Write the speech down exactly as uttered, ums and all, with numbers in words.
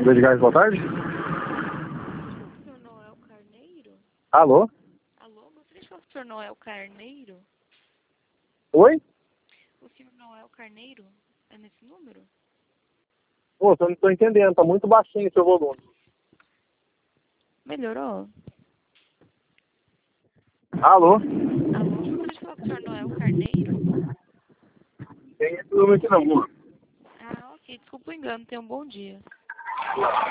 de gás, boa tarde. O senhor Noel Carneiro? Alô? Alô, gostaria de falar com o senhor Noel Carneiro? Oi? O senhor Noel Carneiro? É nesse número? Pô, eu não tô entendendo, tá muito baixinho o seu volume. Melhorou? Alô? Alô, gostaria de falar com o senhor Noel Carneiro? Tem esse número aqui não, amor. Ah, ok, desculpa o engano, tenha um bom dia.